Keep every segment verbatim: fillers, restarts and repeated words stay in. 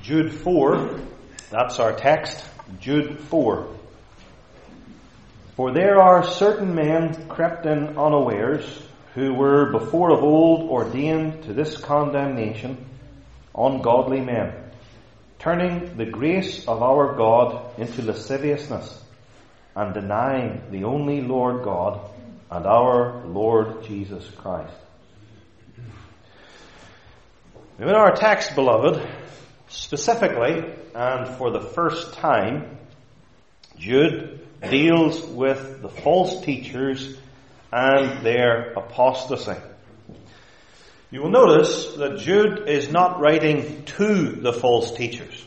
Jude four, that's our text, Jude four. For there are certain men crept in unawares, who were before of old ordained to this condemnation, ungodly men, turning the grace of our God into lasciviousness, and denying the only Lord God and our Lord Jesus Christ. In our text, beloved, specifically, and for the first time, Jude deals with the false teachers and their apostasy. You will notice that Jude is not writing to the false teachers.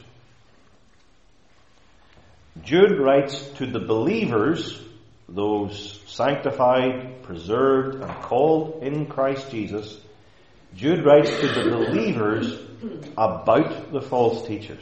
Jude writes to the believers, those sanctified, preserved, and called in Christ Jesus. Jude writes to the believers about the false teachers.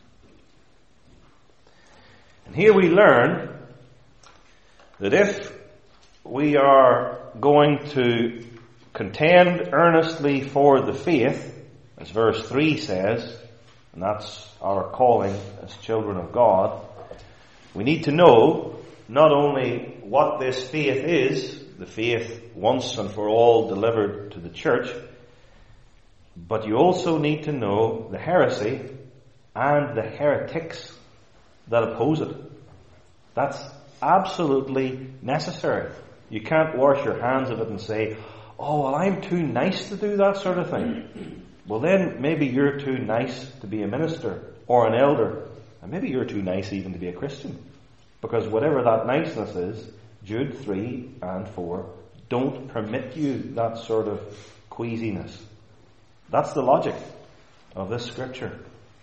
And here we learn that if we are going to contend earnestly for the faith, as verse three says, and that's our calling as children of God, we need to know not only what this faith is, the faith once and for all delivered to the church, but you also need to know the heresy and the heretics that oppose it. That's absolutely necessary. You can't wash your hands of it and say, oh, well, I'm too nice to do that sort of thing. Well, then maybe you're too nice to be a minister or an elder. And maybe you're too nice even to be a Christian. Because whatever that niceness is, Jude three and four don't permit you that sort of queasiness. That's the logic of this scripture.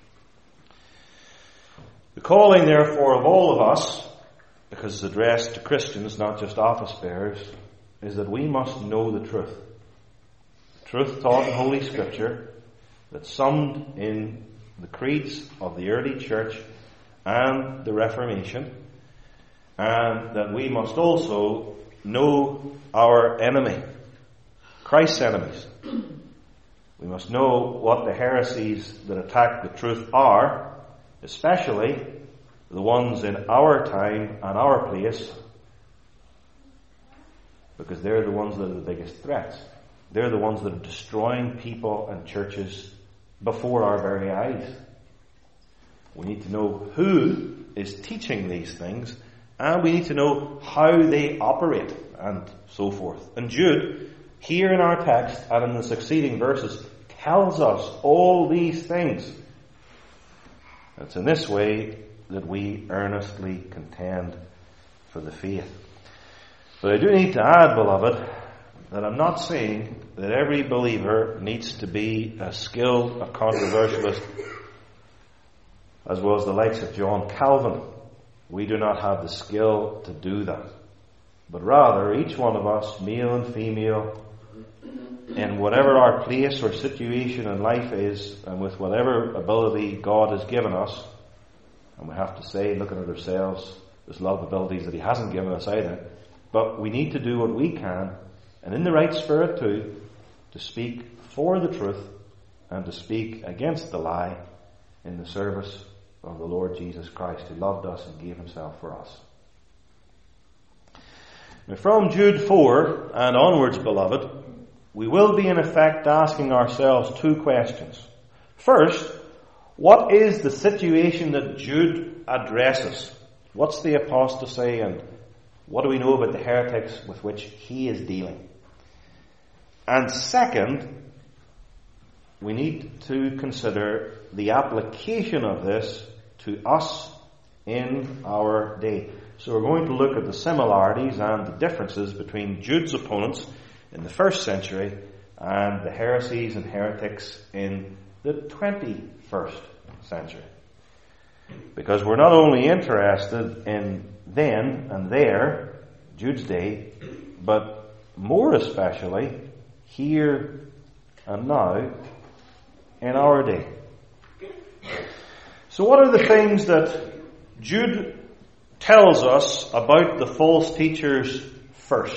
The calling, therefore, of all of us, because it's addressed to Christians, not just office bearers, is that we must know the truth. Truth taught in Holy Scripture, that's summed in the creeds of the early church and the Reformation, and that we must also know our enemy, Christ's enemies. We must know what the heresies that attack the truth are, especially the ones in our time and our place, because they're the ones that are the biggest threats. They're the ones that are destroying people and churches before our very eyes. We need to know who is teaching these things, and we need to know how they operate, and so forth. And Jude, here in our text and in the succeeding verses, tells us all these things. It's in this way that we earnestly contend for the faith. But I do need to add, beloved, that I'm not saying that every believer needs to be as skilled a controversialist as was the likes of John Calvin. We do not have the skill to do that. But rather, each one of us, male and female, in whatever our place or situation in life is, and with whatever ability God has given us, and we have to say, looking at ourselves, there's a lot of abilities that He hasn't given us either, but we need to do what we can, and in the right spirit too, to speak for the truth and to speak against the lie in the service of the Lord Jesus Christ, who loved us and gave Himself for us. Now, from Jude four and onwards, beloved, we will be in effect asking ourselves two questions. First, what is the situation that Jude addresses? What's the apostasy, and what do we know about the heretics with which he is dealing? And second, we need to consider the application of this to us in our day. So we're going to look at the similarities and the differences between Jude's opponents in the first century and the heresies and heretics in the twenty-first century. Because we're not only interested in then and there, Jude's day, but more especially here and now in our day. So what are the things that Jude tells us about the false teachers first?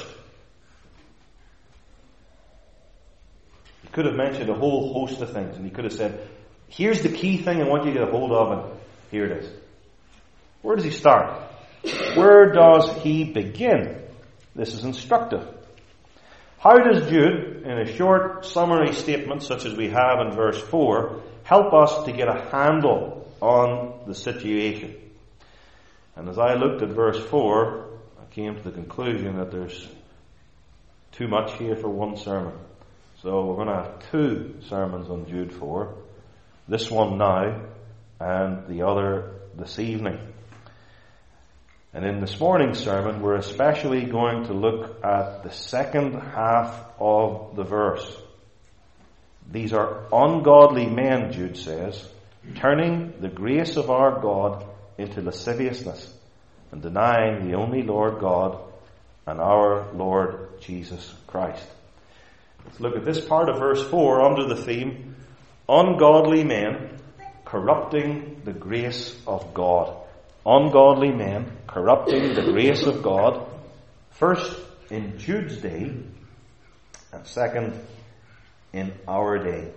He could have mentioned a whole host of things, and he could have said, Here's the key thing I want you to get a hold of, and here it is. Where does he start? Where does he begin? This is instructive. How does Jude, in a short summary statement such as we have in verse four, help us to get a handle on the situation? And as I looked at verse four, I came to the conclusion that there's too much here for one sermon. So we're going to have two sermons on Jude four. This one now, and the other this evening. And in this morning's sermon, we're especially going to look at the second half of the verse. These are ungodly men, Jude says, turning the grace of our God into lasciviousness and denying the only Lord God and our Lord Jesus Christ. Let's look at this part of verse four under the theme, ungodly men corrupting the grace of God. Ungodly men corrupting the grace of God, first in Jude's day, and second in our day.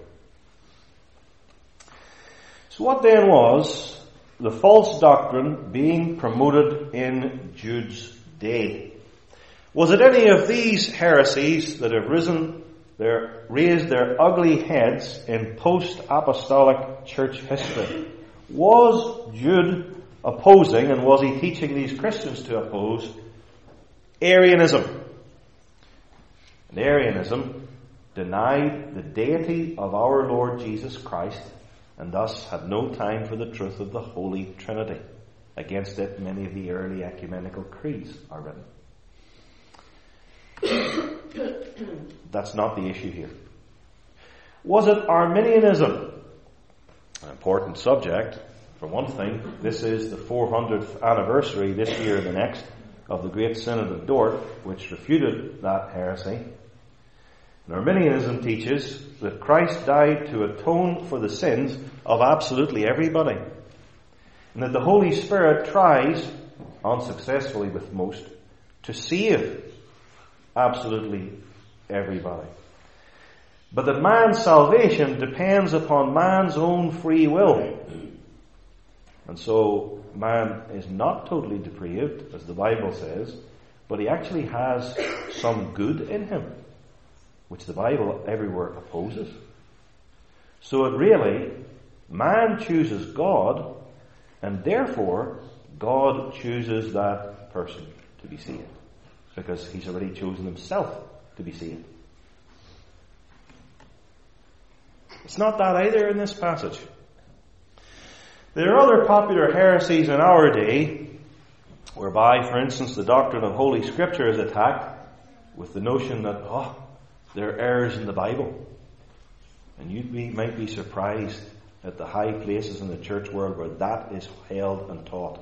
So what then was the false doctrine being promoted in Jude's day? Was it any of these heresies that have risen, their, raised their ugly heads in post-apostolic church history? Was Jude opposing, and was he teaching these Christians to oppose, Arianism? And Arianism denied the deity of our Lord Jesus Christ and thus had no time for the truth of the Holy Trinity. Against it, many of the early ecumenical creeds are written. That's not the issue here. Was it Arminianism? An important subject. For one thing, this is the four hundredth anniversary this year and the next of the Great Synod of Dort, which refuted that heresy. And Arminianism teaches that Christ died to atone for the sins of absolutely everybody, and that the Holy Spirit tries, unsuccessfully with most, to save absolutely everybody. But that man's salvation depends upon man's own free will. And so man is not totally depraved, as the Bible says, but he actually has some good in him, which the Bible everywhere opposes. So it really, man chooses God, and therefore God chooses that person to be saved, because he's already chosen himself to be saved. It's not that either in this passage. There are other popular heresies in our day, whereby, for instance, the doctrine of Holy Scripture is attacked with the notion that, oh, there are errors in the Bible. And you be, might be surprised at the high places in the church world where that is held and taught.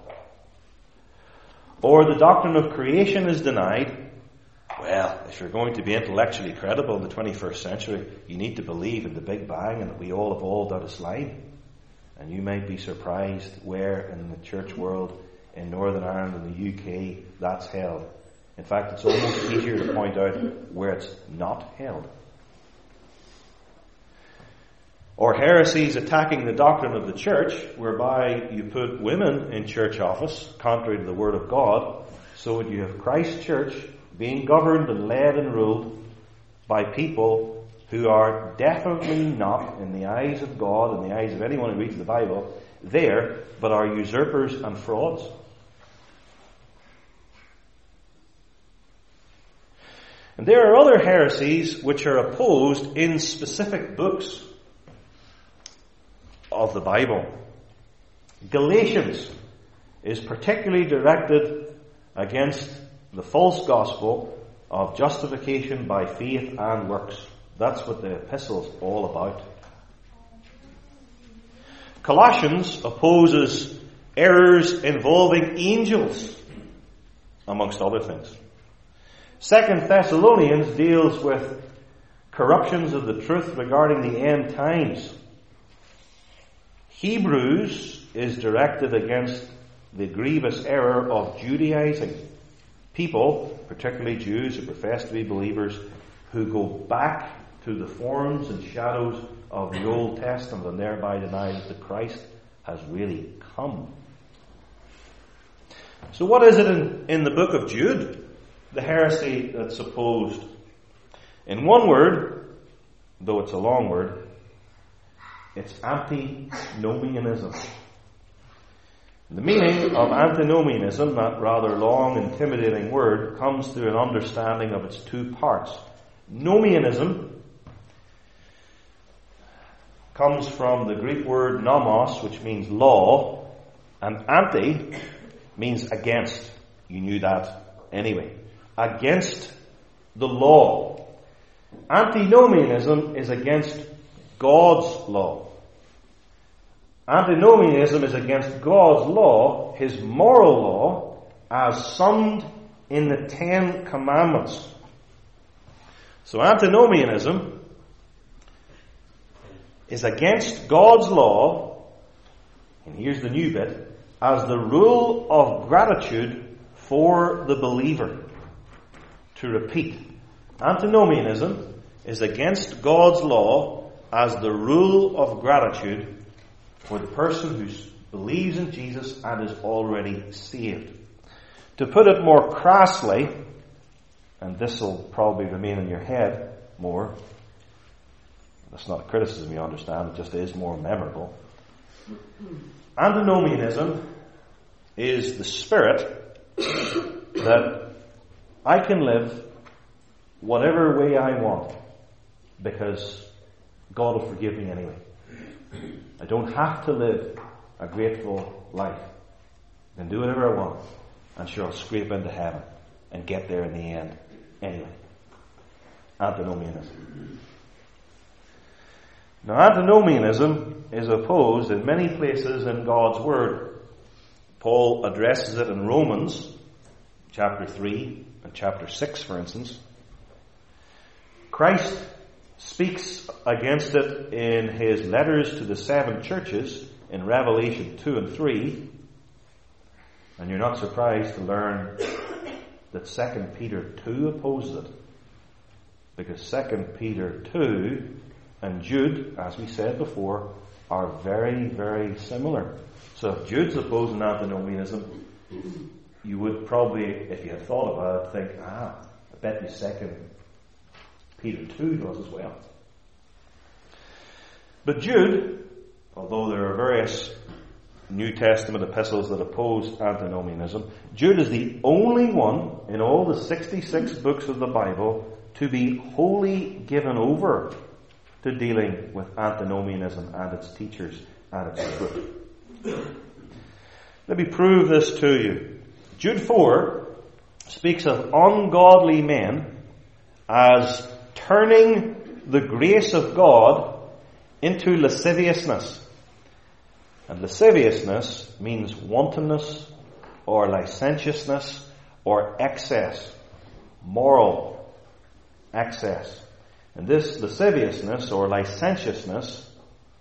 Or the doctrine of creation is denied. Well, if you're going to be intellectually credible in the twenty-first century, you need to believe in the Big Bang and that we all evolved out of slime. And you might be surprised where in the church world, in Northern Ireland and the U K, that's held. In fact, it's almost easier to point out where it's not held. Or heresies attacking the doctrine of the church, whereby you put women in church office, contrary to the Word of God, so that you have Christ's church being governed and led and ruled by people who are definitely not, in the eyes of God, in the eyes of anyone who reads the Bible, there, but are usurpers and frauds. And there are other heresies which are opposed in specific books of the Bible. Galatians is particularly directed against the false gospel of justification by faith and works. That's what the epistle is all about. Colossians opposes errors involving angels, amongst other things. Second Thessalonians deals with corruptions of the truth regarding the end times. Hebrews is directed against the grievous error of Judaizing. People, particularly Jews who profess to be believers, who go back to the forms and shadows of the Old Testament and thereby deny that the Christ has really come. So what is it in, in the book of Jude? The heresy that's opposed. In one word, though it's a long word, it's antinomianism. The meaning of antinomianism, that rather long, intimidating word, comes through an understanding of its two parts. Nomianism comes from the Greek word nomos, which means law, and anti means against. You knew that anyway. Against the law. Antinomianism is against God's law. Antinomianism is against God's law, His moral law, as summed in the Ten Commandments. So antinomianism is against God's law, and here's the new bit, as the rule of gratitude for the believer. To repeat, antinomianism is against God's law as the rule of gratitude for the person who believes in Jesus and is already saved. To put it more crassly, and this will probably remain in your head more, that's not a criticism, you understand, it just is more memorable. Antinomianism is the spirit that I can live whatever way I want because God will forgive me anyway. I don't have to live a grateful life. I can do whatever I want. And sure, I'll scrape into heaven and get there in the end anyway. Antinomianism. Now, antinomianism is opposed in many places in God's Word. Paul addresses it in Romans chapter three and chapter six, for instance. Christ speaks against it in his letters to the seven churches in Revelation two and three. And you're not surprised to learn that Second Peter two opposes it. Because Second Peter two and Jude, as we said before, are very, very similar. So if Jude's opposing antinomianism, you would probably, if you had thought about it, think, ah, I bet you Second Peter two does as well. But Jude, although there are various New Testament epistles that oppose antinomianism, Jude is the only one in all the sixty-six books of the Bible to be wholly given over to dealing with antinomianism and its teachers and its fruit. Let me prove this to you. Jude four speaks of ungodly men as turning the grace of God into lasciviousness. And lasciviousness means wantonness or licentiousness or excess, moral excess. And this lasciviousness or licentiousness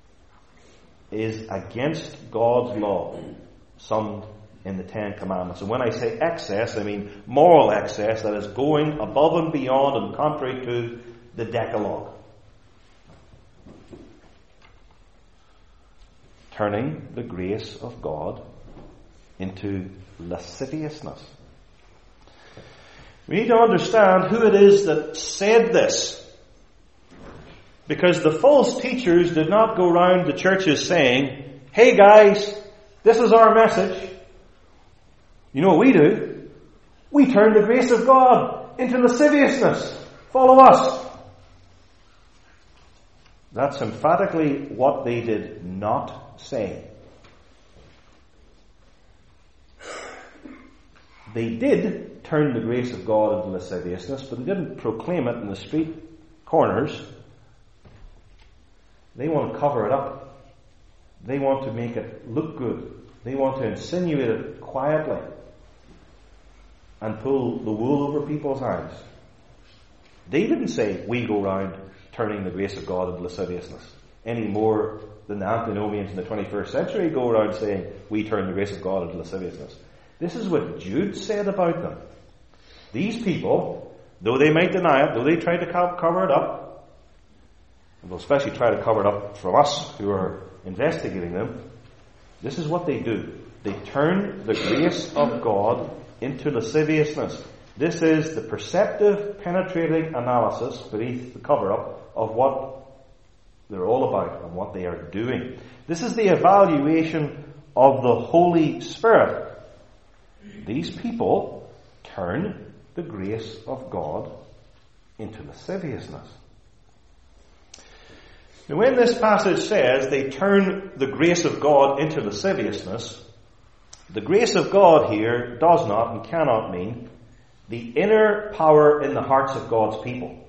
is against God's law, summed in the Ten Commandments. And when I say excess, I mean moral excess, that is going above and beyond and contrary to the Decalogue. Turning the grace of God into lasciviousness. We need to understand who it is that said this. Because the false teachers did not go round the churches saying, hey guys, this is our message. You know what we do? We turn the grace of God into lasciviousness. Follow us. That's emphatically what they did not say. They did turn the grace of God into lasciviousness, but they didn't proclaim it in the street corners. They want to cover it up. They want to make it look good. They want to insinuate it quietly and pull the wool over people's eyes. They didn't say, we go round turning the grace of God into lasciviousness, any more than the antinomians in the twenty-first century go around saying, we turn the grace of God into lasciviousness. This is what Jude said about them. These people, though they might deny it, though they try to cover it up, they'll especially try to cover it up from us who are investigating them. This is what they do. They turn the grace of God into lasciviousness. This is the perceptive, penetrating analysis beneath the cover-up of what they're all about and what they are doing. This is the evaluation of the Holy Spirit. These people turn the grace of God into lasciviousness. Now, when this passage says they turn the grace of God into lasciviousness, the grace of God here does not and cannot mean the inner power in the hearts of God's people.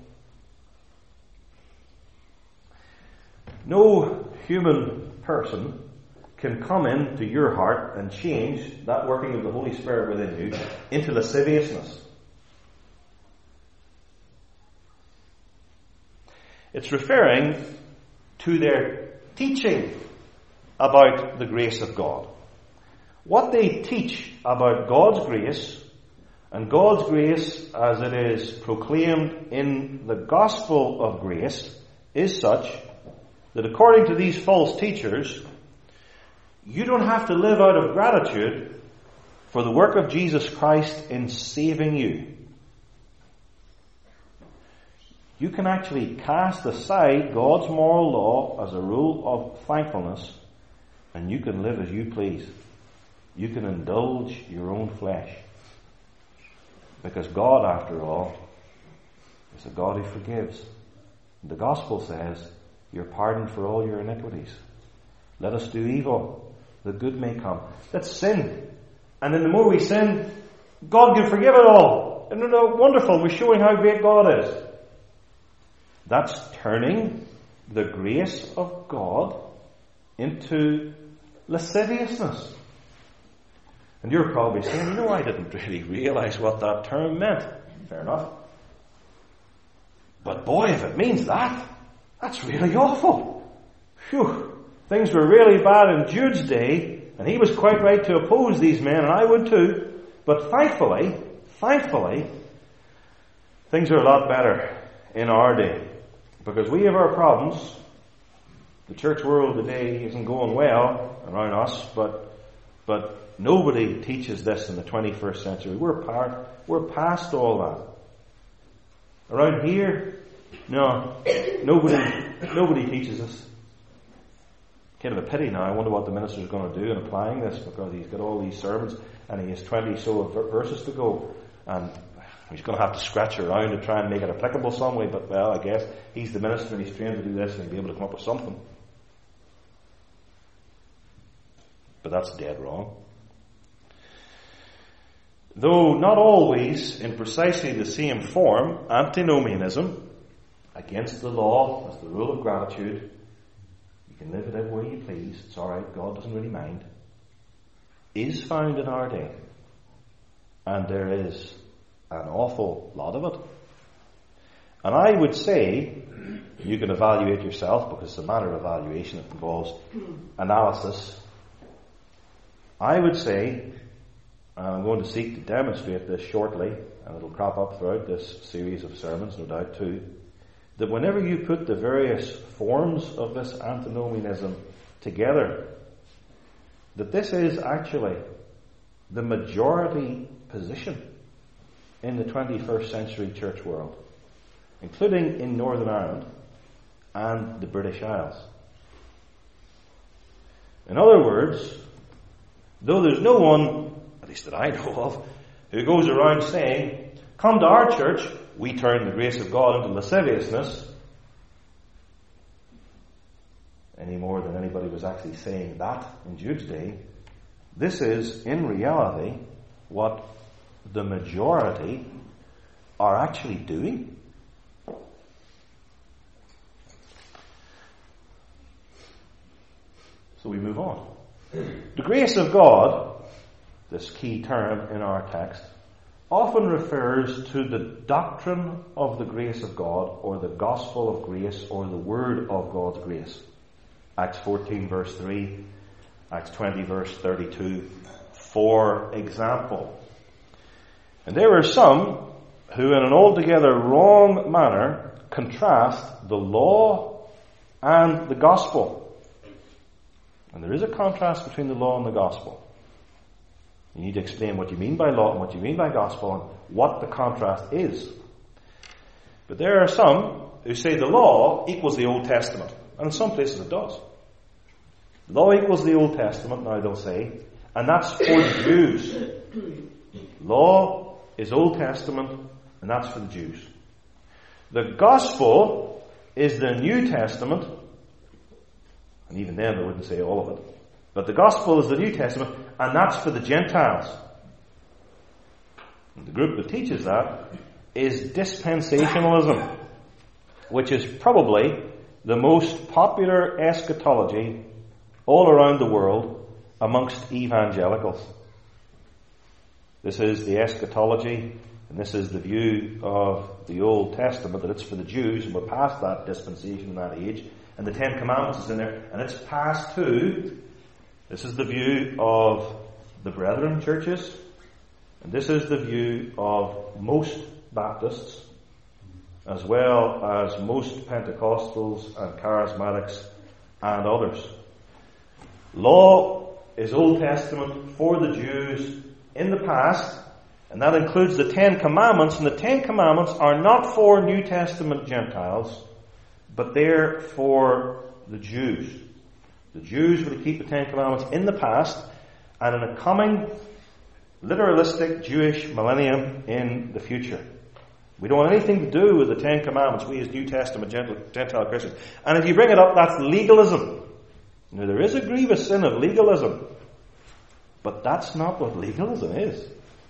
No human person can come into your heart and change that working of the Holy Spirit within you into lasciviousness. It's referring to their teaching about the grace of God. What they teach about God's grace, and God's grace as it is proclaimed in the gospel of grace, is such that according to these false teachers, you don't have to live out of gratitude for the work of Jesus Christ in saving you. You can actually cast aside God's moral law as a rule of thankfulness, and you can live as you please. You can indulge your own flesh. Because God, after all, is a God who forgives. The gospel says, you're pardoned for all your iniquities. Let us do evil, that good may come. Let's sin. And then the more we sin, God can forgive it all. And you know, wonderful. We're showing how great God is. That's turning the grace of God into lasciviousness. And you're probably saying, no, I didn't really realize what that term meant. Fair enough. But boy, if it means that, that's really awful. Phew. Things were really bad in Jude's day, and he was quite right to oppose these men, and I would too. But thankfully, thankfully, things are a lot better in our day. Because we have our problems. The church world today isn't going well around us, but but nobody teaches this in the twenty-first century. We're part, we're past all that. Around here, no, nobody nobody teaches us. Kind of a pity now. I wonder what the minister's going to do in applying this, because he's got all these sermons and he has twenty so verses to go, and he's going to have to scratch around to try and make it applicable some way. But well, I guess he's the minister and he's trained to do this, and he'll be able to come up with something. But that's dead wrong. Though not always in precisely the same form, antinomianism, against the law as the rule of gratitude, you can live it out where you please, it's alright, God doesn't really mind, is found in our day. And there is an awful lot of it. And I would say, you can evaluate yourself, because it's a matter of evaluation, it involves analysis. I would say, and I'm going to seek to demonstrate this shortly, and it'll crop up throughout this series of sermons, no doubt too, that whenever you put the various forms of this antinomianism together, that this is actually the majority position in the twenty-first century church world, including in Northern Ireland and the British Isles. In other words, though there's no one, at least that I know of, who goes around saying, come to our church, we turn the grace of God into lasciviousness, any more than anybody was actually saying that in Jude's day, this is, in reality, what the majority are actually doing. So we move on. The grace of God, this key term in our text, often refers to the doctrine of the grace of God, or the gospel of grace, or the word of God's grace. Acts fourteen verse three, Acts twenty verse thirty-two, for example. And there are some who in an altogether wrong manner contrast the law and the gospel. And there is a contrast between the law and the gospel. You need to explain what you mean by law and what you mean by gospel and what the contrast is. But there are some who say the law equals the Old Testament. And in some places it does. The law equals the Old Testament, now they'll say, and that's for the Jews. Law is Old Testament, and that's for the Jews. The gospel is the New Testament, and even then they wouldn't say all of it. But the gospel is the New Testament, and that's for the Gentiles. And the group that teaches that is dispensationalism, which is probably the most popular eschatology all around the world amongst evangelicals. This is the eschatology, and this is the view of the Old Testament, that it's for the Jews, and we're past that dispensation, that age, and the Ten Commandments is in there, and it's passed to, this is the view of the Brethren churches, and this is the view of most Baptists, as well as most Pentecostals and Charismatics and others. Law is Old Testament for the Jews in the past, and that includes the Ten Commandments, and the Ten Commandments are not for New Testament Gentiles, but they're for the Jews. The Jews were to keep the Ten Commandments in the past, and in a coming literalistic Jewish millennium in the future. We don't want anything to do with the Ten Commandments, we as New Testament Gentile Christians. And if you bring it up, that's legalism. Now, there is a grievous sin of legalism, but that's not what legalism is.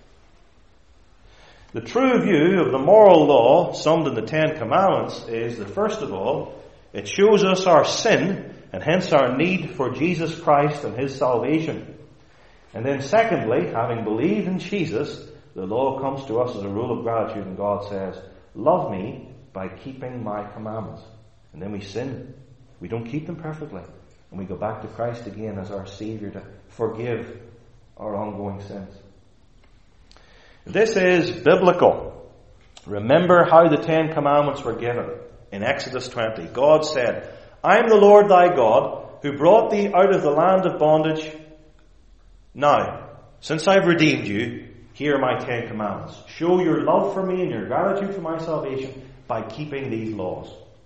The true view of the moral law, summed in the Ten Commandments, is that first of all, it shows us our sin, and hence our need for Jesus Christ and His salvation. And then secondly, having believed in Jesus, the law comes to us as a rule of gratitude, and God says, love me by keeping my commandments. And then we sin. We don't keep them perfectly. And we go back to Christ again as our Saviour to forgive our ongoing sins. This is biblical. Remember how the Ten Commandments were given. In Exodus twenty, God said, I am the Lord thy God, who brought thee out of the land of bondage. Now, since I've redeemed you, here are my Ten Commandments. Show your love for me and your gratitude for my salvation by keeping these laws.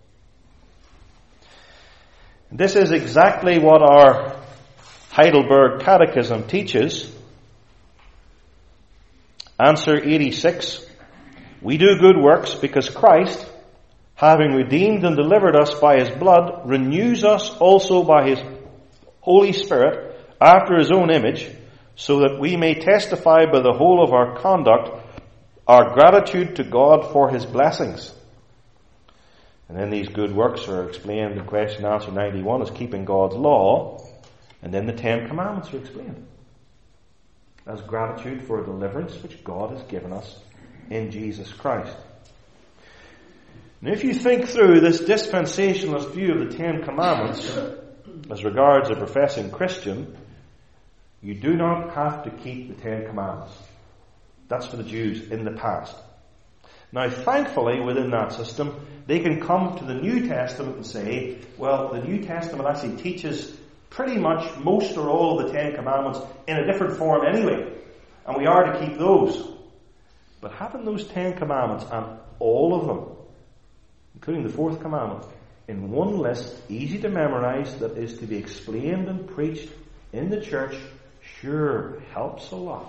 This is exactly what our Heidelberg Catechism teaches. Answer eighty-six. We do good works because Christ, having redeemed and delivered us by His blood, renews us also by His Holy Spirit after His own image, so that we may testify by the whole of our conduct our gratitude to God for His blessings. And then these good works are explained in question answer ninety-one as keeping God's law, and then the Ten Commandments are explained as gratitude for a deliverance which God has given us in Jesus Christ. And if you think through this dispensationalist view of the Ten Commandments as regards a professing Christian, you do not have to keep the Ten Commandments. That's for the Jews in the past. Now, thankfully, within that system, they can come to the New Testament and say, well, the New Testament actually teaches pretty much most or all of the Ten Commandments in a different form anyway, and we are to keep those. But having those Ten Commandments, and all of them, including the fourth commandment, in one list, easy to memorize, that is to be explained and preached in the church, sure helps a lot.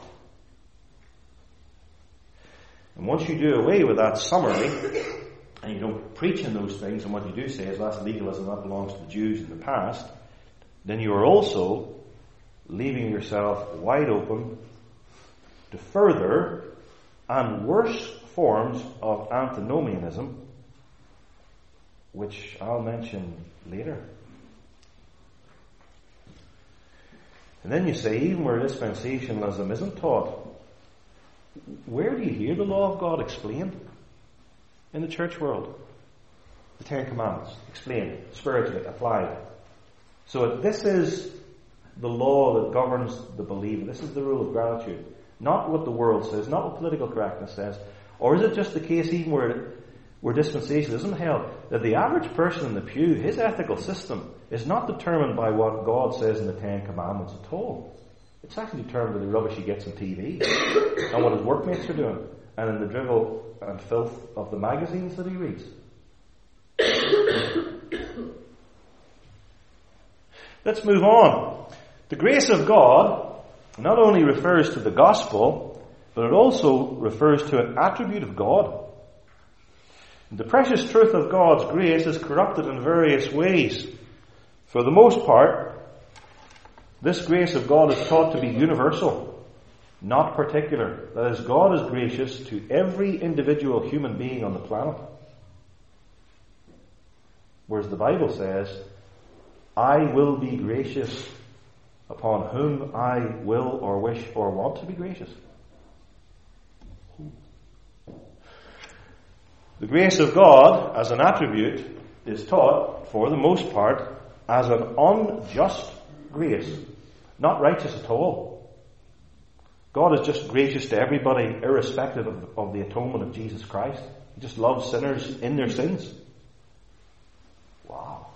And once you do away with that summary, and you don't preach in those things, and what you do say is that's legalism, that belongs to the Jews in the past, then you are also leaving yourself wide open to further and worse forms of antinomianism, which I'll mention later. And then you say, even where dispensationalism isn't taught, where do you hear the law of God explained? In the church world. The Ten Commandments, explained, spiritually, applied. So this is the law that governs the believer. This is the rule of gratitude. Not what the world says, not what political correctness says. Or is it just the case even where it, where dispensationalism held, that the average person in the pew, his ethical system, is not determined by what God says in the Ten Commandments at all. It's actually determined by the rubbish he gets on T V and what his workmates are doing, and in the drivel and filth of the magazines that he reads. Let's move on. The grace of God not only refers to the gospel, but it also refers to an attribute of God. The precious truth of God's grace is corrupted in various ways. For the most part, this grace of God is taught to be universal, not particular. That is, God is gracious to every individual human being on the planet. Whereas the Bible says, I will be gracious upon whom I will or wish or want to be gracious. The grace of God as an attribute is taught, for the most part, as an unjust grace, not righteous at all. God is just gracious to everybody, irrespective of, of the atonement of Jesus Christ. He just loves sinners in their sins. Wow.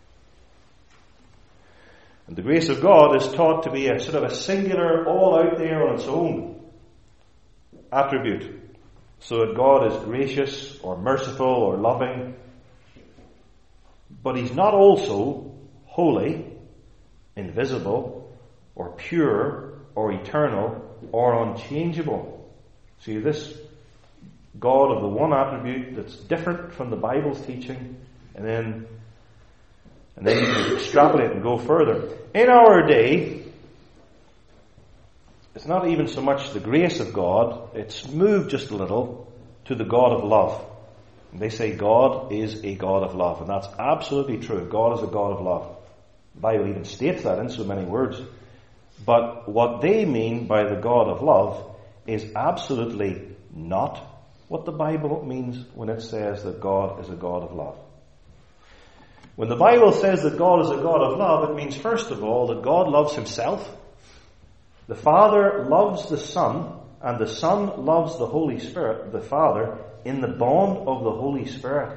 And the grace of God is taught to be a sort of a singular, all out there on its own attribute. So that God is gracious or merciful or loving. But He's not also holy, invisible, or pure, or eternal, or unchangeable. See, this God of the one attribute that's different from the Bible's teaching, and then and then you can extrapolate and go further. In our day, it's not even so much the grace of God, it's moved just a little to the God of love. And they say God is a God of love, and that's absolutely true. God is a God of love. The Bible even states that in so many words. But what they mean by the God of love is absolutely not what the Bible means when it says that God is a God of love. When the Bible says that God is a God of love, it means first of all that God loves Himself. The Father loves the Son, and the Son loves the Holy Spirit, the Father, in the bond of the Holy Spirit,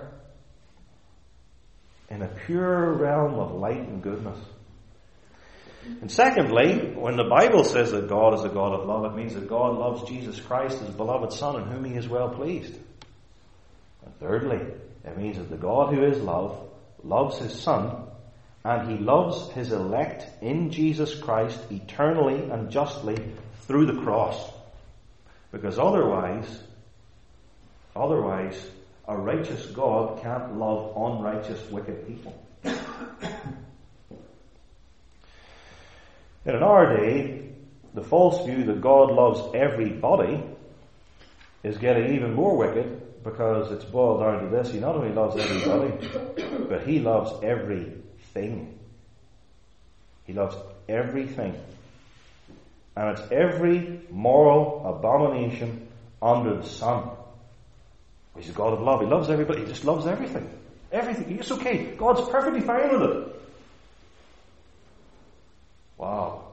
in a pure realm of light and goodness. And secondly, when the Bible says that God is a God of love, it means that God loves Jesus Christ, His beloved Son, in whom He is well pleased. And thirdly, it means that the God who is love loves His Son, and He loves His elect in Jesus Christ eternally and justly through the cross. Because otherwise, otherwise, a righteous God can't love unrighteous, wicked people. And in our day, the false view that God loves everybody is getting even more wicked, because it's boiled down to this: He not only loves everybody, but He loves everything. He loves everything. And it's every moral abomination under the sun. He's a God of love. He loves everybody. He just loves everything. Everything. It's okay. God's perfectly fine with it. Wow.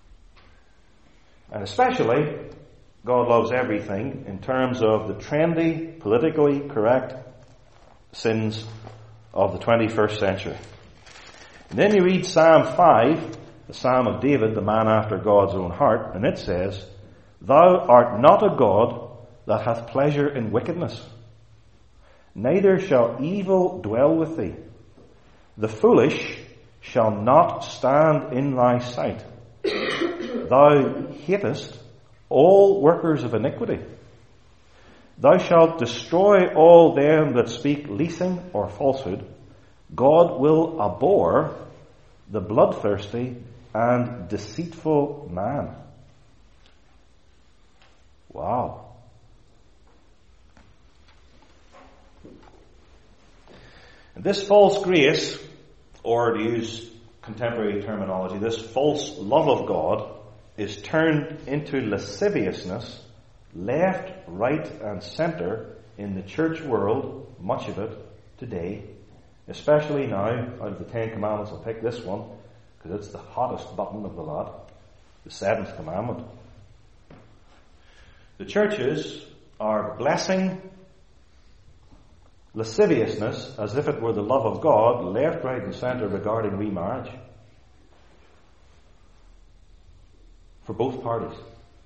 And especially, God loves everything in terms of the trendy, politically correct sins of the twenty-first century. And then you read Psalm five, the Psalm of David, the man after God's own heart, and it says, Thou art not a God that hath pleasure in wickedness, neither shall evil dwell with thee. The foolish shall not stand in thy sight. Thou hatest all workers of iniquity. Thou shalt destroy all them that speak leasing or falsehood. God will abhor the bloodthirsty and deceitful man. Wow. And this false grace, or to use contemporary terminology, this false love of God, is turned into lasciviousness, left, right, and center in the church world, much of it today, especially now. Out of the Ten Commandments, I'll pick this one because it's the hottest button of the lot, the seventh commandment. The churches are blessing lasciviousness as if it were the love of God, left, right and centre regarding remarriage. For both parties.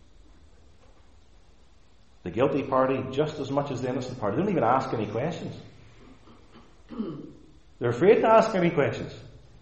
The guilty party just as much as the innocent party. They don't even ask any questions. They're afraid to ask any questions.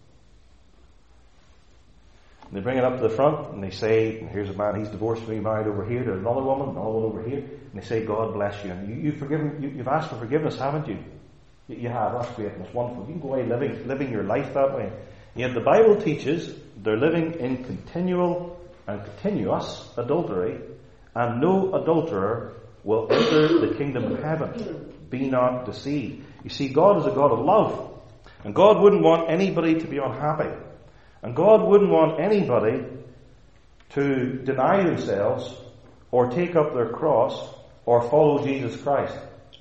And they bring it up to the front and they say, here's a man, he's divorced, remarried over here. There's another woman, another one over here. And they say, God bless you. And you, you've forgiven, you, you've asked for forgiveness, haven't you? You, you have. That's great. That's wonderful. You can go away living, living your life that way. Yet the Bible teaches they're living in continual and continuous adultery, and no adulterer will enter the kingdom of heaven. Be not deceived. You see, God is a God of love, and God wouldn't want anybody to be unhappy, and God wouldn't want anybody to deny themselves or take up their cross or follow Jesus Christ.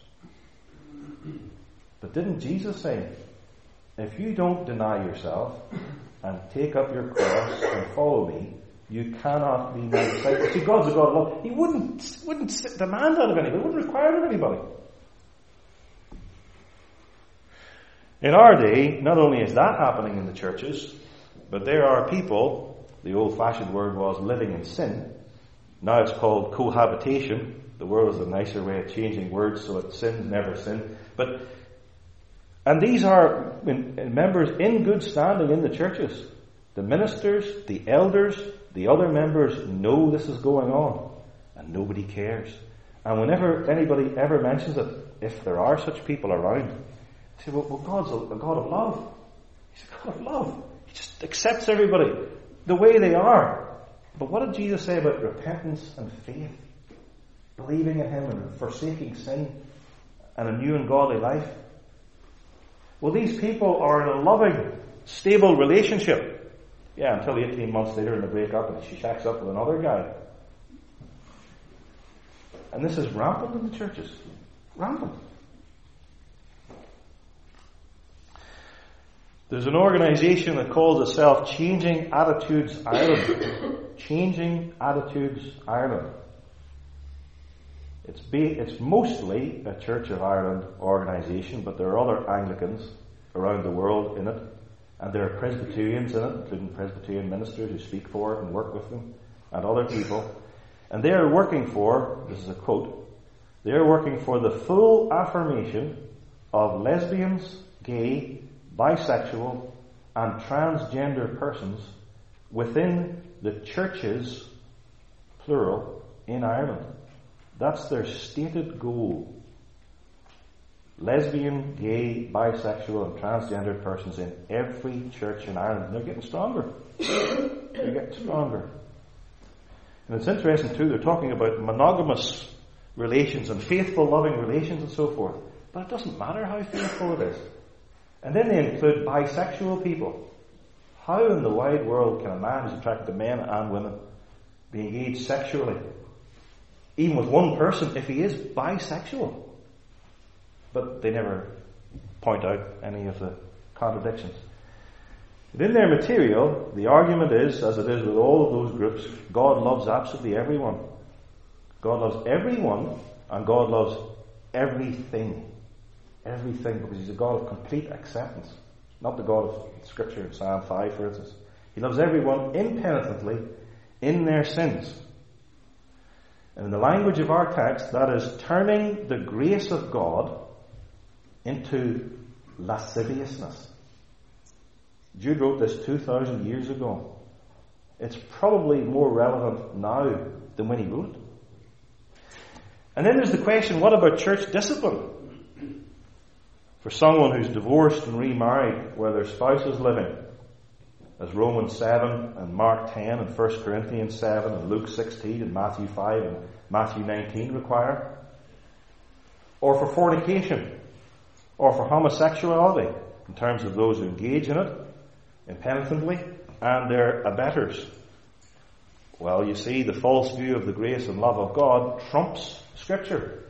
But didn't Jesus say, if you don't deny yourself and take up your cross and follow me, you cannot be my disciple. See, God's a God of love. He wouldn't, wouldn't demand that of anybody. He wouldn't require it of anybody. In our day, not only is that happening in the churches, but there are people, the old-fashioned word was living in sin. Now it's called cohabitation. The world is a nicer way of changing words so that sin's never sin. But, and these are members in good standing in the churches. The ministers, the elders, the other members know this is going on, and nobody cares. And whenever anybody ever mentions it, if there are such people around, they say, well, well God's a, a God of love. He's a God of love. He just accepts everybody the way they are. But what did Jesus say about repentance and faith? Believing in Him and forsaking sin and a new and godly life? Well, these people are in a loving, stable relationship. Yeah, until eighteen months later and they break up and she shacks up with another guy. And this is rampant in the churches. Rampant. There's an organisation that calls itself Changing Attitudes Ireland. Changing Attitudes Ireland. It's, be, it's mostly a Church of Ireland organisation, but there are other Anglicans around the world in it. And there are Presbyterians in it, including Presbyterian ministers who speak for it and work with them, and other people. And they are working for, this is a quote, they are working for the full affirmation of lesbians, gay, bisexual, and transgender persons within the churches, plural, in Ireland. That's their stated goal. Lesbian, gay, bisexual and transgender persons in every church in Ireland. And they're getting stronger. They're getting stronger. And it's interesting too, they're talking about monogamous relations and faithful, loving relations and so forth. But it doesn't matter how faithful it is. And then they include bisexual people. How in the wide world can a man who's attracted to men and women be engaged sexually, even with one person, if he is bisexual? But they never point out any of the contradictions. But in their material, the argument is, as it is with all of those groups, God loves absolutely everyone. God loves everyone, and God loves everything. Everything, because He's a God of complete acceptance. Not the God of Scripture in Psalm five, for instance. He loves everyone impenitently in their sins. And in the language of our text, that is turning the grace of God into lasciviousness. Jude wrote this two thousand years ago. It's probably more relevant now than when he wrote it. And then there's the question, what about church discipline? For someone who's divorced and remarried where their spouse is living, as Romans seven and Mark ten and First Corinthians seven and Luke sixteen and Matthew five and Matthew nineteen require. Or for fornication, or for homosexuality, in terms of those who engage in it impenitently and their abettors. Well, you see, the false view of the grace and love of God trumps Scripture.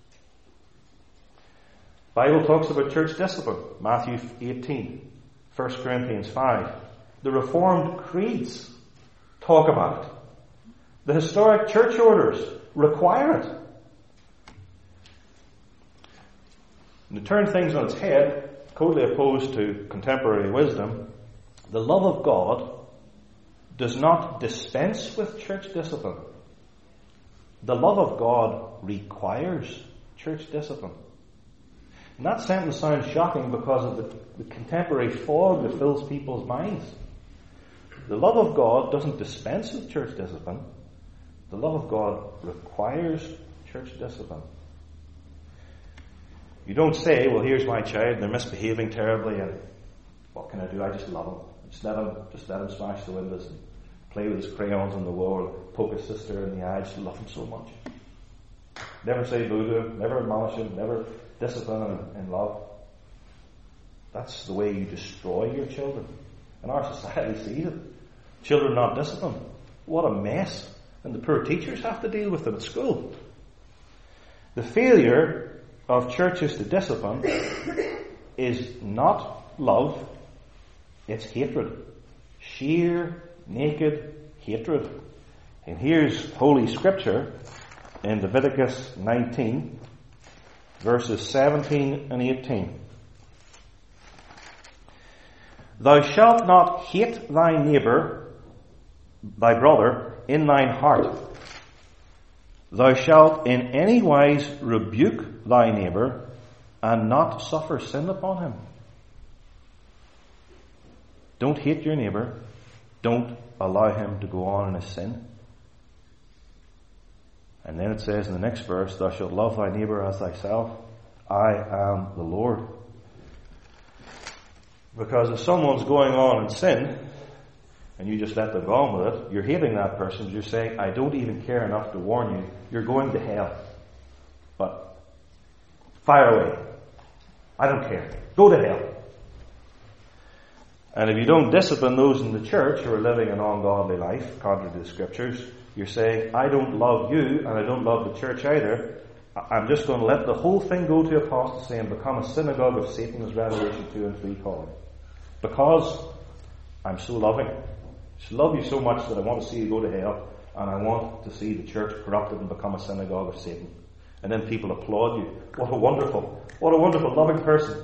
The Bible talks about church discipline, Matthew eighteen, First Corinthians five. The Reformed creeds talk about it. The historic church orders require it. And to turn things on its head, totally opposed to contemporary wisdom, the love of God does not dispense with church discipline. The love of God requires church discipline. And that sentence sounds shocking because of the, the contemporary fog that fills people's minds. The love of God doesn't dispense with church discipline. The love of God requires church discipline. You don't say, well, here's my child, and they're misbehaving terribly, and what can I do? I just love him. Just let him, just let him smash the windows and play with his crayons on the wall, poke his sister in the eye. I just love him so much. Never say boo to him, never admonish him, never discipline him in love. That's the way you destroy your children. And our society sees it. Children not disciplined. What a mess. And the poor teachers have to deal with it at school. The failure of churches to discipline is not love, it's hatred. Sheer, naked hatred. And here's Holy Scripture in Leviticus nineteen, verses seventeen and eighteen. Thou shalt not hate thy neighbour, thy brother, in thine heart. Thou shalt in any wise rebuke thy neighbour, and not suffer sin upon him. Don't hate your neighbour. Don't allow him to go on in his sin. And then it says in the next verse, thou shalt love thy neighbour as thyself. I am the Lord. Because if someone's going on in sin, and you just let them go on with it, you're hating that person. You're saying, I don't even care enough to warn you. You're going to hell. But fire away. I don't care. Go to hell. And if you don't discipline those in the church who are living an ungodly life, contrary to the Scriptures, you're saying, I don't love you, and I don't love the church either. I'm just going to let the whole thing go to apostasy and become a synagogue of Satan, as Revelation two and three call it. Because I'm so loving. I love you so much that I want to see you go to hell, and I want to see the church corrupted and become a synagogue of Satan. And then people applaud you. What a wonderful, what a wonderful loving person.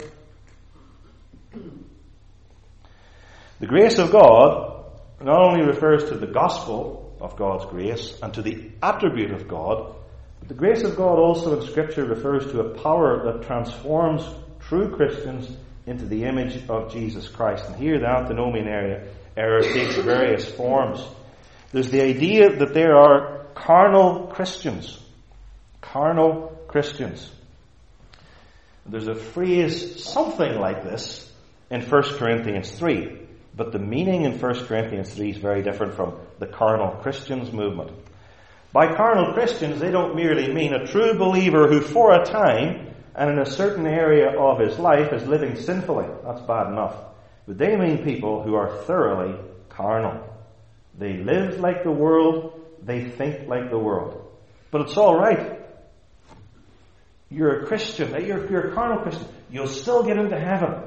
The grace of God not only refers to the gospel of God's grace and to the attribute of God, but the grace of God also in Scripture refers to a power that transforms true Christians into the image of Jesus Christ. And here the antinomian area, error takes various forms. There's the idea that there are carnal Christians. Carnal Christians. There's a phrase something like this in First Corinthians three. But the meaning in First Corinthians three is very different from the carnal Christians movement. By carnal Christians, they don't merely mean a true believer who for a time and in a certain area of his life is living sinfully. That's bad enough. But they mean people who are thoroughly carnal. They live like the world. They think like the world. But it's all right. You're a Christian. You're, you're a carnal Christian. You'll still get into heaven.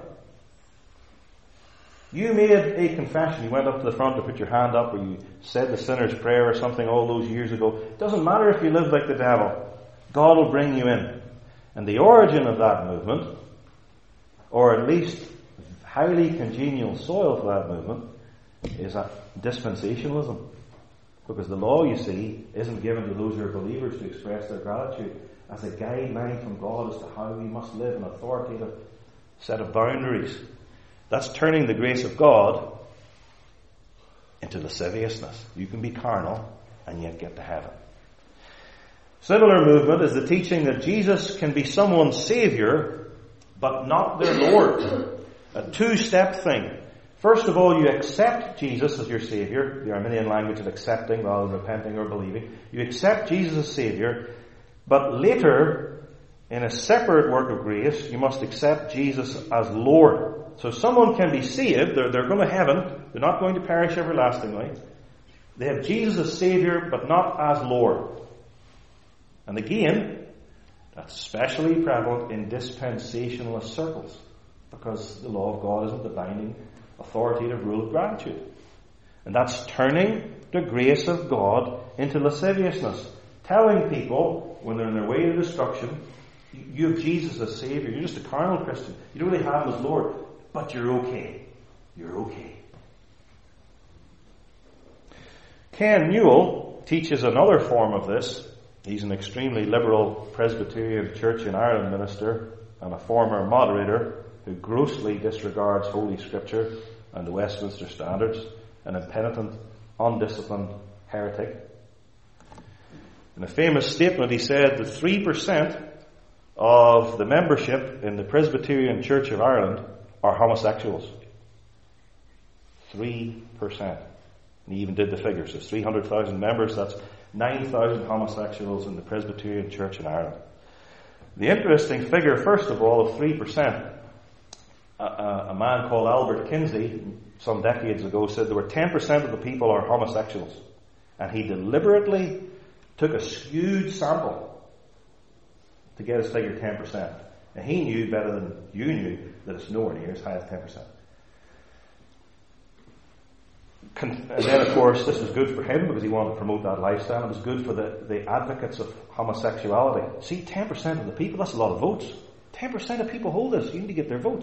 You made a confession. You went up to the front to put your hand up, or you said the sinner's prayer or something all those years ago. It doesn't matter if you live like the devil. God will bring you in. And the origin of that movement, or at least highly congenial soil for that movement, is a dispensationalism. Because the law, you see, isn't given to those who are believers to express their gratitude as a guideline from God as to how we must live, an authoritative set of boundaries. That's turning the grace of God into lasciviousness. You can be carnal and yet get to heaven. Similar movement is the teaching that Jesus can be someone's Savior, but not their Lord. A two-step thing. First of all, you accept Jesus as your Savior, the Arminian language of accepting rather than repenting or believing. You accept Jesus as Savior, but later, in a separate work of grace, you must accept Jesus as Lord. So someone can be saved, they're, they're going to heaven, they're not going to perish everlastingly. They have Jesus as Savior, but not as Lord. And again, that's especially prevalent in dispensationalist circles, because the law of God isn't the binding, authoritative rule of gratitude. And that's turning the grace of God into lasciviousness. Telling people, when they're on their way to destruction, You have Jesus as Savior. You're just a carnal Christian. You don't really have Him as Lord. But you're okay. You're okay. Ken Newell teaches another form of this. He's an extremely liberal Presbyterian Church in Ireland minister and a former moderator who grossly disregards Holy Scripture and the Westminster Standards, an impenitent, undisciplined heretic. In a famous statement, he said that three percent of the membership in the Presbyterian Church of Ireland are homosexuals. three percent. And he even did the figures. There's three hundred thousand members. That's nine thousand homosexuals in the Presbyterian Church in Ireland. The interesting figure, first of all, of three percent, a, a, a man called Albert Kinsey, some decades ago, said there were ten percent of the people are homosexuals. And he deliberately took a skewed sample to get his figure ten percent. And he knew better than you knew that it's nowhere near as high as ten percent. And then, of course, this was good for him because he wanted to promote that lifestyle. It was good for the, the advocates of homosexuality. See, ten percent of the people, that's a lot of votes. ten percent of people hold this. You need to get their votes.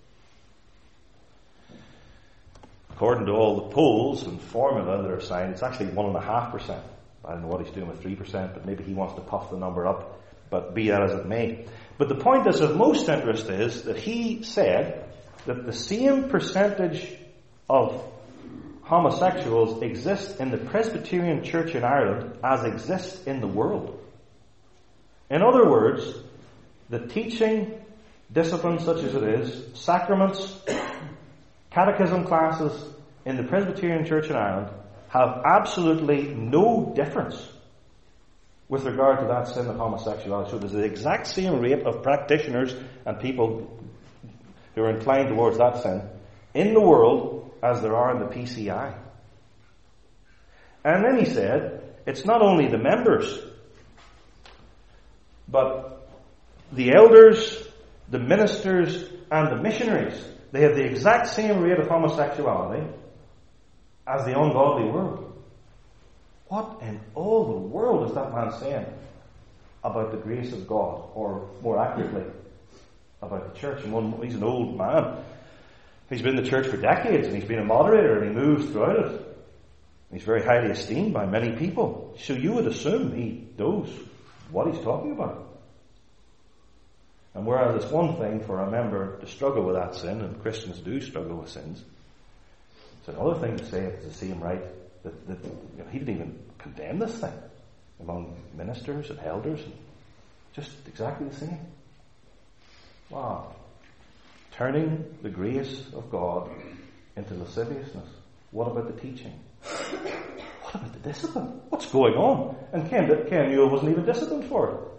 According to all the polls and formula that are signed, it's actually one point five percent. I don't know what he's doing with three percent, but maybe he wants to puff the number up. But be that as it may. But the point that's of most interest is that he said that the same percentage of homosexuals exist in the Presbyterian Church in Ireland as exists in the world. In other words, the teaching discipline such as it is, sacraments, catechism classes in the Presbyterian Church in Ireland have absolutely no difference with regard to that sin of homosexuality. So there's the exact same rate of practitioners and people who are inclined towards that sin in the world as there are in the P C I. And then he said, it's not only the members, but the elders, the ministers, and the missionaries. They have the exact same rate of homosexuality as the ungodly world. What in all the world is that man saying about the grace of God, or more accurately, about the church? And one, he's an old man. He's been in the church for decades, and he's been a moderator, and he moves throughout it. He's very highly esteemed by many people. So you would assume he knows what he's talking about. And whereas it's one thing for a member to struggle with that sin, and Christians do struggle with sins, it's another thing to say it's the same right. That, that you know, he didn't even condemn this thing among ministers and elders. And just exactly the same. Wow. Turning the grace of God into lasciviousness. What about the teaching? What about the discipline? What's going on? And Ken, Ken Newell wasn't even disciplined for it.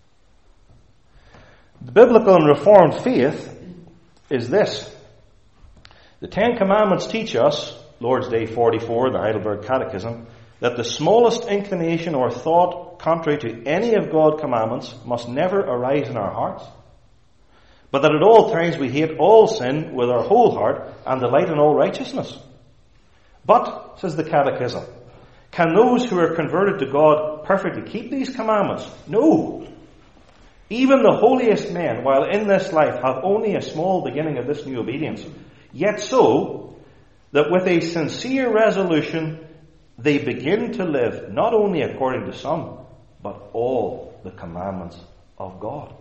The biblical and reformed faith is this. The Ten Commandments teach us, Lord's Day forty-four, the Heidelberg Catechism, that the smallest inclination or thought contrary to any of God's commandments must never arise in our hearts, but that at all times we hate all sin with our whole heart and delight in all righteousness. But, says the Catechism, can those who are converted to God perfectly keep these commandments? No. Even the holiest men, while in this life, have only a small beginning of this new obedience. Yet so, that with a sincere resolution, they begin to live not only according to some, but all the commandments of God.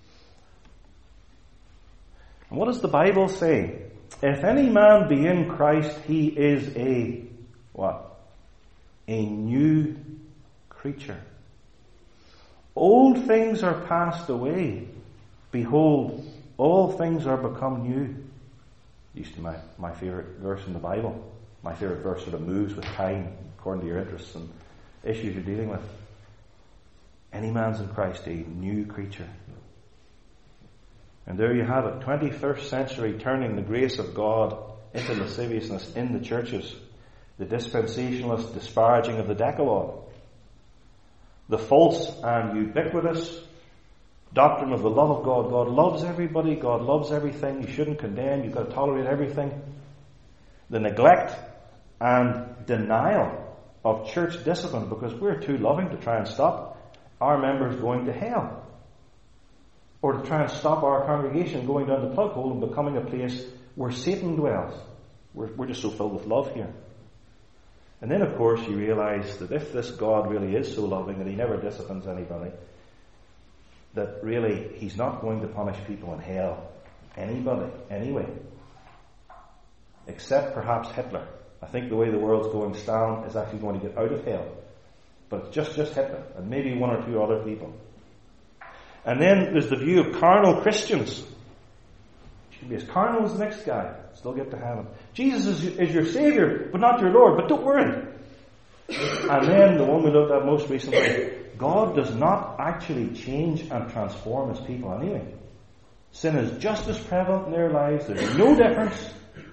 And what does the Bible say? If any man be in Christ, he is a, what? A new creature. Old things are passed away. Behold, all things are become new. Used to be my, my favourite verse in the Bible. My favourite verse sort of moves with time according to your interests and issues you're dealing with. Any man's in Christ, a new creature. And there you have it, twenty-first century turning the grace of God into lasciviousness in the churches. The dispensationalist disparaging of the Decalogue. The false and ubiquitous doctrine of the love of God. God loves everybody. God loves everything. You shouldn't condemn. You've got to tolerate everything. The neglect and denial of church discipline because we're too loving to try and stop our members going to hell. or to try and stop our congregation going down the plug hole and becoming a place where Satan dwells. We're, we're just so filled with love here. And then, of course, you realize that if this God really is so loving that he never disciplines anybody, that really he's not going to punish people in hell, anybody, anyway, except perhaps Hitler. I think the way the world's going, Stalin is actually going to get out of hell. But it's just, just Hitler, and maybe one or two other people. And then there's the view of carnal Christians. You can be as carnal as the next guy, still get to heaven. Jesus is, is your Saviour, but not your Lord, but don't worry. And then the one we looked at most recently, God does not actually change and transform his people anyway. Sin is just as prevalent in their lives, there's no difference.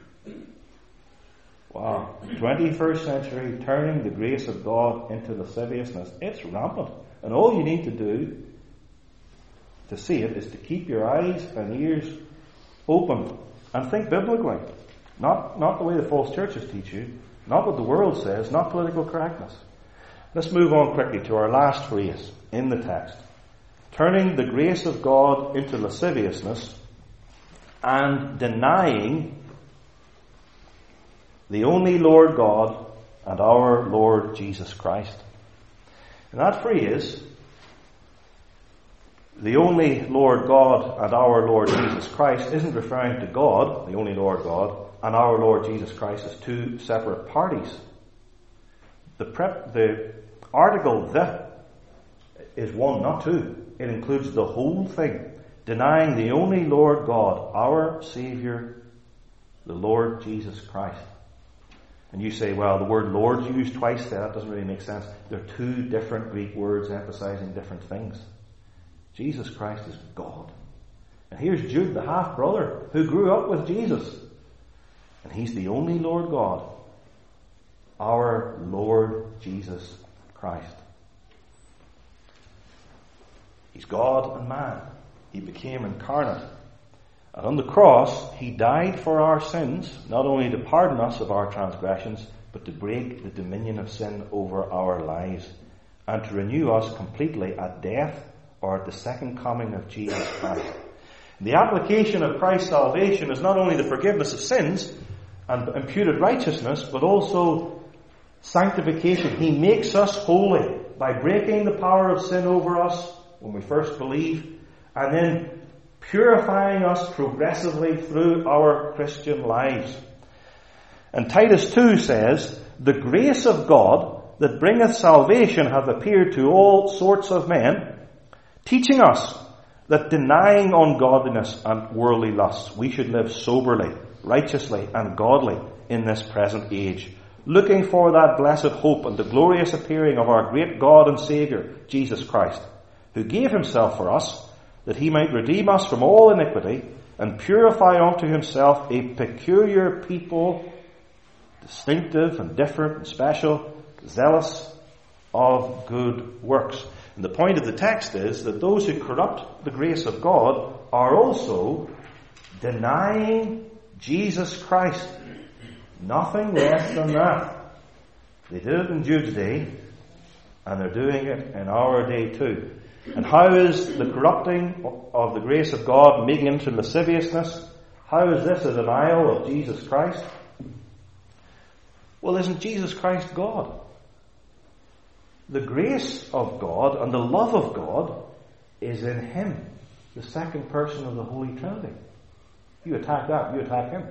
Wow. twenty-first century, turning the grace of God into lasciviousness. It's rampant. And all you need to do to see it is to keep your eyes and ears open and think biblically. Not, not the way the false churches teach you, not what the world says, not political correctness. Let's move on quickly to our last phrase in the text. Turning the grace of God into lasciviousness and denying the only Lord God and our Lord Jesus Christ. And that phrase, the only Lord God and our Lord Jesus Christ, isn't referring to God, the only Lord God, and our Lord Jesus Christ as two separate parties. The, prep, the article the is one, not two. It includes the whole thing. Denying the only Lord God, our Saviour, the Lord Jesus Christ. And you say, well, the word Lord's used twice there. That doesn't really make sense. They're two different Greek words emphasizing different things. Jesus Christ is God. And here's Jude, the half-brother, who grew up with Jesus. And he's the only Lord God, our Lord Jesus Christ. He's God and man. He became incarnate. And on the cross, he died for our sins, not only to pardon us of our transgressions, but to break the dominion of sin over our lives, and to renew us completely at death or at the second coming of Jesus Christ. The application of Christ's salvation is not only the forgiveness of sins and imputed righteousness, but also sanctification. He makes us holy by breaking the power of sin over us when we first believe, and then purifying us progressively through our Christian lives. And Titus two says, the grace of God that bringeth salvation hath appeared to all sorts of men, teaching us that denying ungodliness and worldly lusts, we should live soberly, righteously, and godly in this present age, looking for that blessed hope and the glorious appearing of our great God and Saviour, Jesus Christ, who gave himself for us, that he might redeem us from all iniquity, and purify unto himself a peculiar people, distinctive and different and special, zealous of good works. And the point of the text is that those who corrupt the grace of God are also denying Jesus Christ. Nothing less than that. They did it in Jude's day, and they're doing it in our day too. And how is the corrupting of the grace of God making into lasciviousness? How is this a denial of Jesus Christ? Well, isn't Jesus Christ God? The grace of God and the love of God is in him, the second person of the Holy Trinity. You attack that, you attack him.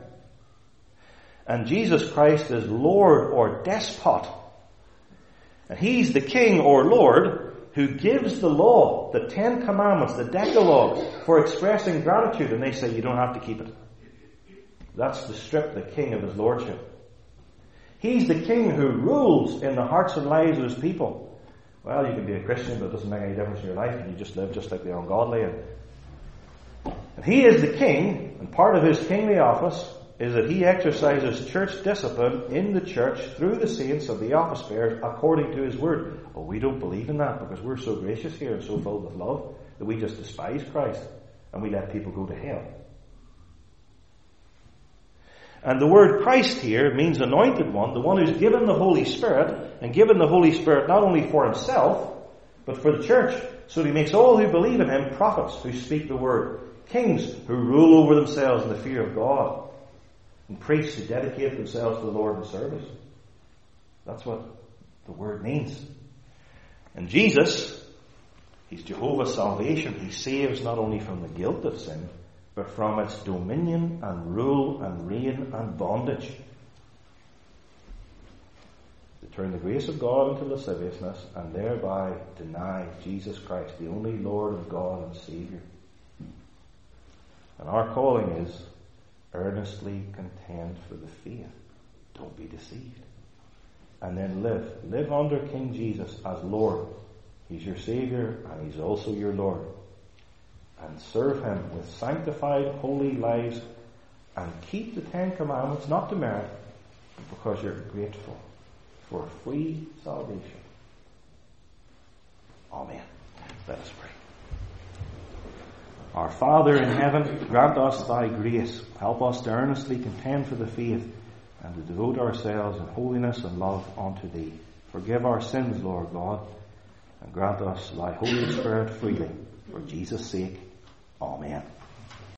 And Jesus Christ is Lord or despot. And he's the King or Lord who gives the law, the Ten Commandments, the Decalogue, for expressing gratitude, and they say you don't have to keep it. That's to strip the king of his lordship. He's the king who rules in the hearts and lives of his people. Well, you can be a Christian, but it doesn't make any difference in your life, and you just live just like the ungodly. And, and he is the king, and part of his kingly office is that he exercises church discipline in the church through the saints of the office bearers according to his word. Oh, we don't believe in that because we're so gracious here and so filled with love that we just despise Christ and we let people go to hell. And the word Christ here means anointed one, the one who's given the Holy Spirit, and given the Holy Spirit not only for himself, but for the church. So he makes all who believe in him prophets who speak the word, kings who rule over themselves in the fear of God, and priests who dedicate themselves to the Lord in service. That's what the word means. And Jesus, he's Jehovah's salvation. He saves not only from the guilt of sin, but from its dominion and rule and reign and bondage. To turn the grace of God into lasciviousness and thereby deny Jesus Christ, the only Lord of God and Saviour. And our calling is earnestly contend for the faith. Don't be deceived. And then live. Live under King Jesus as Lord. He's your Saviour and He's also your Lord. And serve Him with sanctified, holy lives and keep the Ten Commandments, not to merit, but because you're grateful for free salvation. Amen. Let us pray. Our Father in heaven, grant us thy grace. Help us to earnestly contend for the faith and to devote ourselves in holiness and love unto thee. Forgive our sins, Lord God, and grant us thy Holy Spirit freely. For Jesus' sake. Amen.